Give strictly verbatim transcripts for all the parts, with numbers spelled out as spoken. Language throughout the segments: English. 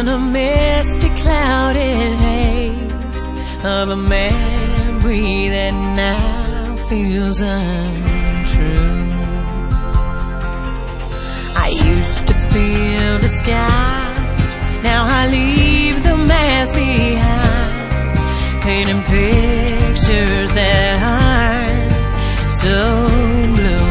in a misty, clouded haze of a memory that now feels untrue. I used to feel the skies, now I leave them as behind, painting pictures that aren't so blue.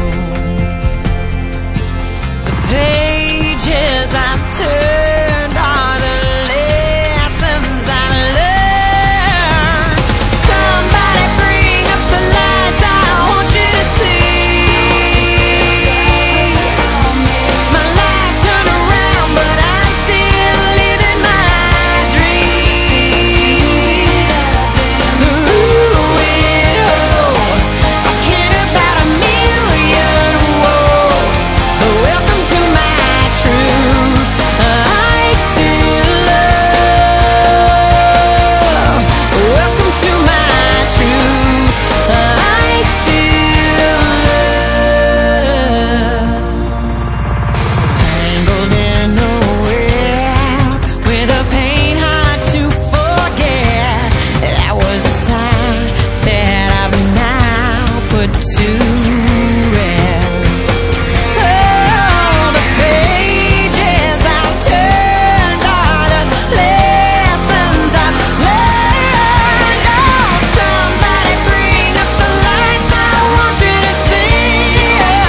The pages I've turned are the lessons I've learned. Somebody bring up the lights, I want you to see. My life turned around, but I'm still living my dream. Ooh, it, oh, I care about a million wolves. Welcome to my truth. I still love. Welcome to my truth. I still love. Tangled in a web with a pain hard to forget. That was a time that I've now put to rest. Oh, the pages I've turned are the lessons I've learned. Oh, somebody bring up the lights, I want you to see.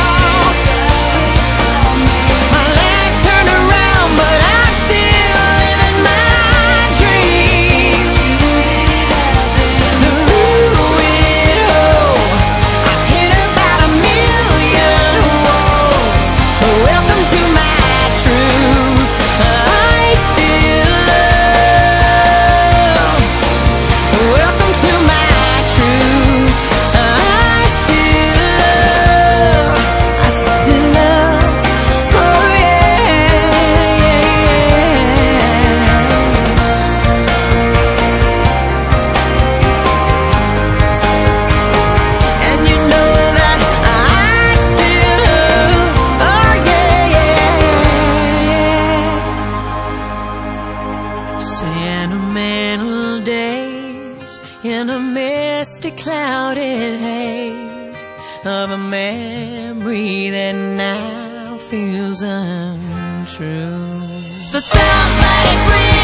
My life turned around, but I'm still living my dreams. Ooh, it, oh, I've hit about a million wolves. Welcome to my truth. I still love. Welcome to my truth. I still love. I still love. Oh yeah, yeah, yeah. And you know that I still love. Oh yeah, yeah, yeah. Sentimental days in a misty, clouded haze of a memory that now feels untrue. So somebody bring